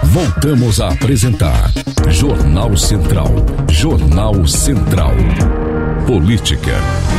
Voltamos a apresentar Jornal Central. Jornal Central. Política.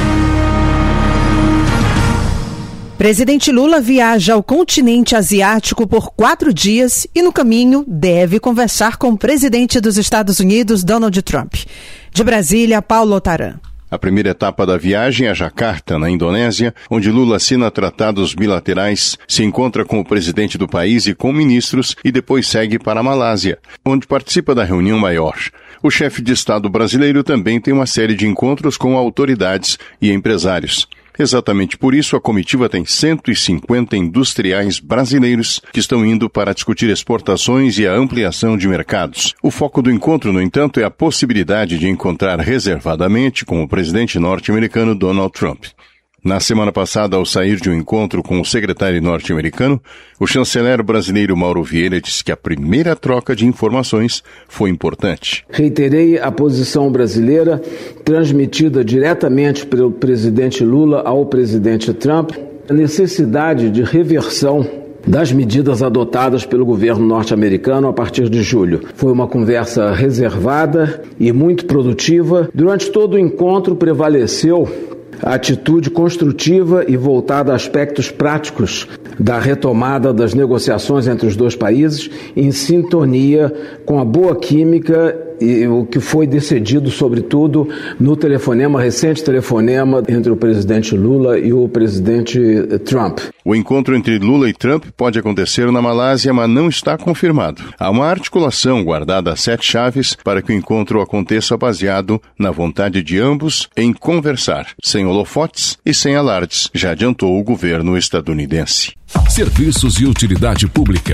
Presidente Lula viaja ao continente asiático por 4 dias e, no caminho, deve conversar com o presidente dos Estados Unidos, Donald Trump. De Brasília, Paulo Otaran. A primeira etapa da viagem é Jacarta, na Indonésia, onde Lula assina tratados bilaterais, se encontra com o presidente do país e com ministros e depois segue para a Malásia, onde participa da reunião maior. O chefe de Estado brasileiro também tem uma série de encontros com autoridades e empresários. Exatamente por isso, a comitiva tem 150 industriais brasileiros que estão indo para discutir exportações e a ampliação de mercados. O foco do encontro, no entanto, é a possibilidade de encontrar reservadamente com o presidente norte-americano Donald Trump. Na semana passada, ao sair de um encontro com o secretário norte-americano, o chanceler brasileiro Mauro Vieira disse que a primeira troca de informações foi importante. Reiterei a posição brasileira, transmitida diretamente pelo presidente Lula ao presidente Trump, a necessidade de reversão das medidas adotadas pelo governo norte-americano a partir de julho. Foi uma conversa reservada e muito produtiva. Durante todo o encontro prevaleceu a atitude construtiva e voltada a aspectos práticos da retomada das negociações entre os dois países, em sintonia com a boa química e o que foi decidido, sobretudo, no recente telefonema entre o presidente Lula e o presidente Trump. O encontro entre Lula e Trump pode acontecer na Malásia, mas não está confirmado. Há uma articulação guardada a 7 chaves para que o encontro aconteça baseado na vontade de ambos em conversar, sem holofotes e sem alardes, já adiantou o governo estadunidense. Serviços e utilidade pública.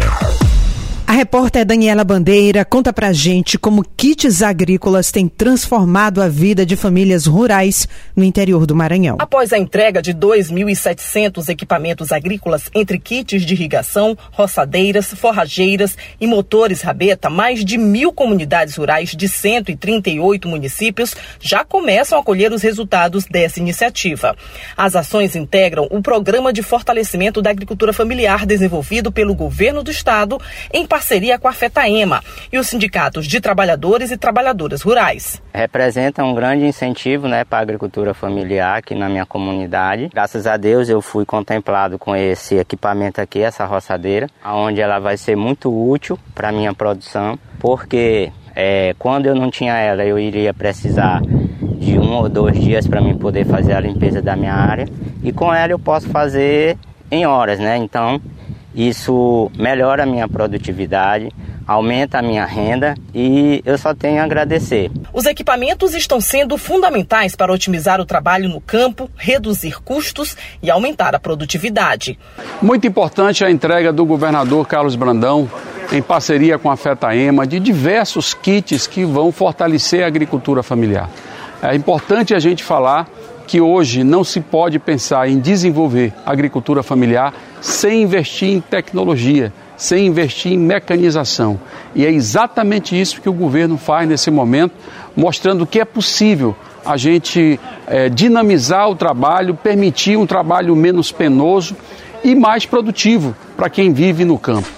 A repórter Daniela Bandeira conta pra gente como kits agrícolas têm transformado a vida de famílias rurais no interior do Maranhão. Após a entrega de 2.700 equipamentos agrícolas entre kits de irrigação, roçadeiras, forrageiras e motores rabeta, mais de 1.000 comunidades rurais de 138 municípios já começam a colher os resultados dessa iniciativa. As ações integram o Programa de Fortalecimento da Agricultura Familiar desenvolvido pelo Governo do Estado em parceria com a FETAEMA e os sindicatos de trabalhadores e trabalhadoras rurais. Representa um grande incentivo, para a agricultura familiar aqui na minha comunidade. Graças a Deus eu fui contemplado com esse equipamento aqui, essa roçadeira, onde ela vai ser muito útil para a minha produção, porque quando eu não tinha ela eu iria precisar de 1 ou 2 dias para mim poder fazer a limpeza da minha área, e com ela eu posso fazer em horas, Então isso melhora a minha produtividade, aumenta a minha renda e eu só tenho a agradecer. Os equipamentos estão sendo fundamentais para otimizar o trabalho no campo, reduzir custos e aumentar a produtividade. Muito importante a entrega do governador Carlos Brandão, em parceria com a FETAEMA, de diversos kits que vão fortalecer a agricultura familiar. É importante a gente falar que hoje não se pode pensar em desenvolver agricultura familiar sem investir em tecnologia, sem investir em mecanização. E é exatamente isso que o governo faz nesse momento, mostrando que é possível a gente dinamizar o trabalho, permitir um trabalho menos penoso e mais produtivo para quem vive no campo.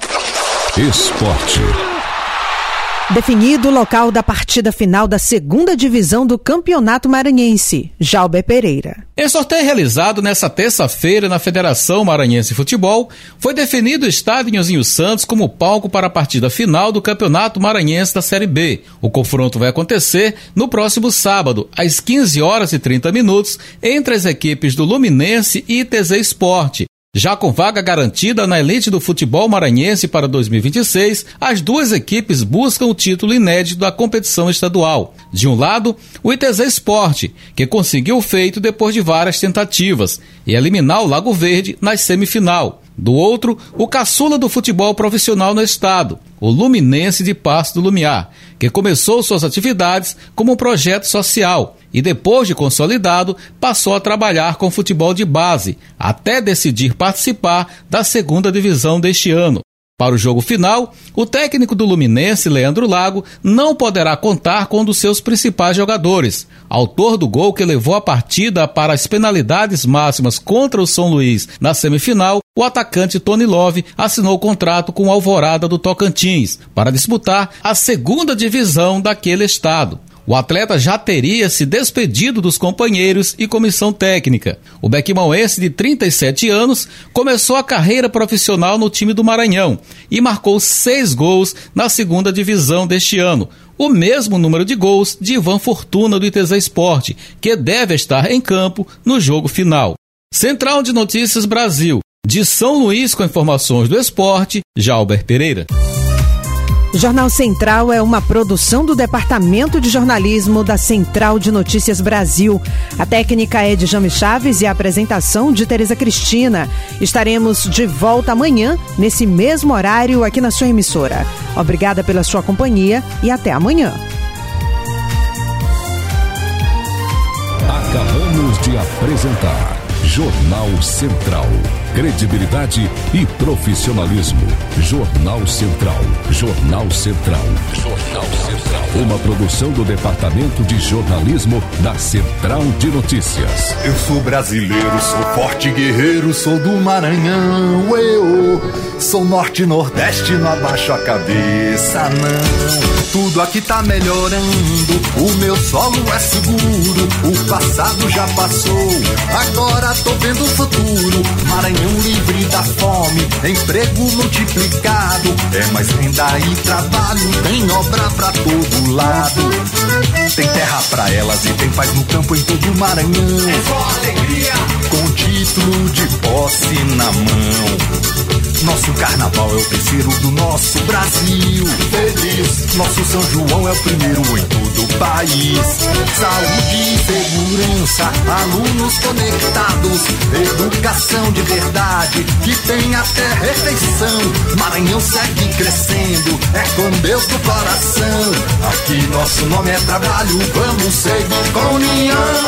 Esporte. Definido o local da partida final da 2ª divisão do Campeonato Maranhense, Jalber Pereira. Em sorteio realizado nesta terça-feira na Federação Maranhense de Futebol, foi definido o estádio Nhozinho Santos como palco para a partida final do Campeonato Maranhense da Série B. O confronto vai acontecer no próximo sábado, às 15h30, entre as equipes do Luminense e ITZ Esporte. Já com vaga garantida na elite do futebol maranhense para 2026, as duas equipes buscam o título inédito da competição estadual. De um lado, o ITZ Esporte, que conseguiu o feito depois de várias tentativas, e eliminar o Lago Verde na semifinal. Do outro, o caçula do futebol profissional no estado, o Luminense de Paço do Lumiar, que começou suas atividades como um projeto social e depois de consolidado, passou a trabalhar com futebol de base, até decidir participar da 2ª divisão deste ano. Para o jogo final, o técnico do Luminense, Leandro Lago, não poderá contar com um dos seus principais jogadores. Autor do gol que levou a partida para as penalidades máximas contra o São Luís na semifinal, o atacante Tony Love assinou contrato com o Alvorada do Tocantins para disputar a segunda divisão daquele estado. O atleta já teria se despedido dos companheiros e comissão técnica. O bequimauense de 37 anos começou a carreira profissional no time do Maranhão e marcou 6 gols na segunda divisão deste ano. O mesmo número de gols de Ivan Fortuna do ITZ Esporte, que deve estar em campo no jogo final. Central de Notícias Brasil. De São Luís com informações do esporte, Jalber Pereira. Jornal Central é uma produção do Departamento de Jornalismo da Central de Notícias Brasil. A técnica é de Jame Chaves e a apresentação de Tereza Cristina. Estaremos de volta amanhã, nesse mesmo horário, aqui na sua emissora. Obrigada pela sua companhia e até amanhã. Acabamos de apresentar Jornal Central. Credibilidade e profissionalismo. Jornal Central. Jornal Central. Jornal Central. Uma produção do Departamento de Jornalismo da Central de Notícias. Eu sou brasileiro, sou forte guerreiro, sou do Maranhão. Eu sou norte e nordeste, não abaixo a cabeça, não. Tudo aqui tá melhorando, o meu solo é seguro. O passado já passou, agora tô vendo o futuro. Maranhão livre da fome, emprego multiplicado. É mais renda e trabalho, tem obra pra todo lado. Tem terra pra elas e tem paz no campo em todo o Maranhão. É só alegria, com título de posse na mão. Nosso carnaval é o terceiro do nosso Brasil. Feliz, nosso São João é o primeiro em todo o país. Saúde e segurança, alunos conectados, educação de verdade, que tem até refeição. Maranhão segue crescendo, é com Deus no coração. Aqui nosso nome é trabalho, vamos seguir com união.